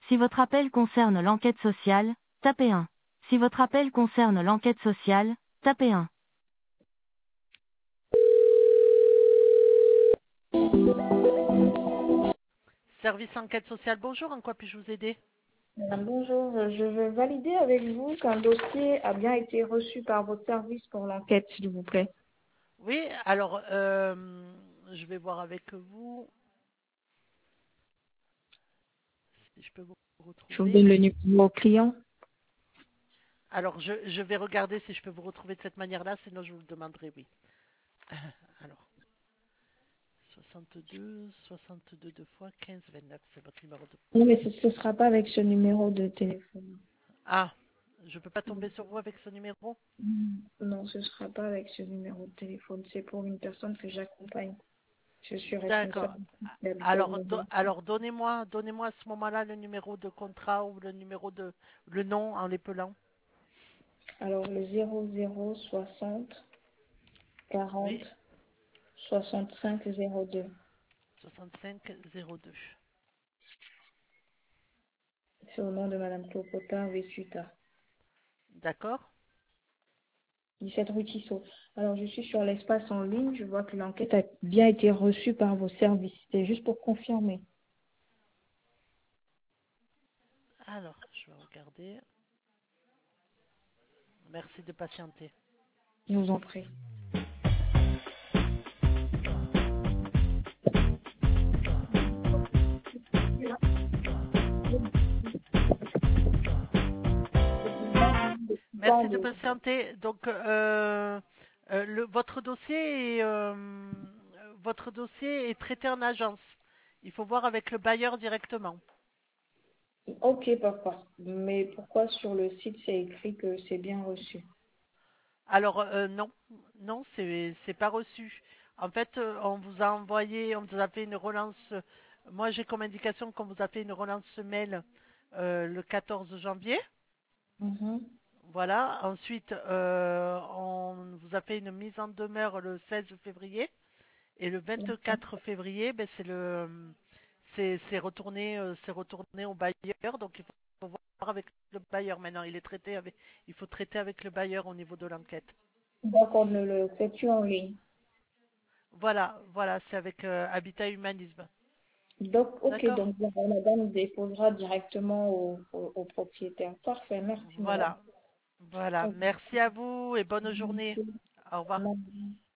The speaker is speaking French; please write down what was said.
Si votre appel concerne l'enquête sociale, tapez 1. Si votre appel concerne l'enquête sociale, tapez 1. Service enquête sociale, bonjour, en quoi puis-je vous aider? Madame, bonjour. Je veux valider avec vous qu'un dossier a bien été reçu par votre service pour l'enquête, s'il vous plaît. Oui, alors, je vais voir avec vous si je peux vous Je vous retrouver. donne le numéro client. Alors, je vais regarder si je peux vous retrouver de cette manière-là, sinon je vous le demanderai, oui. Alors, 62 2 fois 15, 29, c'est votre numéro de... Non, mais ce ne sera pas avec ce numéro de téléphone. Ah, je peux pas tomber sur vous avec ce numéro? Non, ce ne sera pas avec ce numéro de téléphone. C'est pour une personne que j'accompagne. Je suis D'accord. responsable d'Habitat Alors, Humaniste. donnez-moi à ce moment-là le numéro de contrat ou le nom en l'épelant. Alors, le 00 60 40 Oui, 65 02. 6502. C'est au nom de Madame Clopota Vessuta. D'accord? 17 rue Tissot. Alors, je suis sur l'espace en ligne. Je vois que l'enquête a bien été reçue par vos services. C'est juste pour confirmer. Alors, je vais regarder. Merci de patienter. Je vous en prie. Merci de patienter. Donc, votre dossier est traité en agence. Il faut voir avec le bailleur directement. Ok, papa. Mais pourquoi sur le site c'est écrit que c'est bien reçu? Alors, non, non, c'est pas reçu. En fait, on vous a fait une relance. Moi, j'ai comme indication qu'on vous a fait une relance mail le 14 janvier. Mhm. Voilà. Ensuite, on vous a fait une mise en demeure le 16 février. Et le 24 février, ben, c'est retourné au bailleur. Donc, il faut voir avec le bailleur maintenant. Il faut traiter avec le bailleur au niveau de l'enquête. Donc, on ne le fait plus en ligne. Voilà, voilà, c'est avec Habitat Humanisme. Donc, ok, D'accord? donc la madame déposera directement au propriétaire. Parfait, merci madame. Voilà, voilà. Ok, Merci à vous et bonne journée. merci. Au revoir. Madame.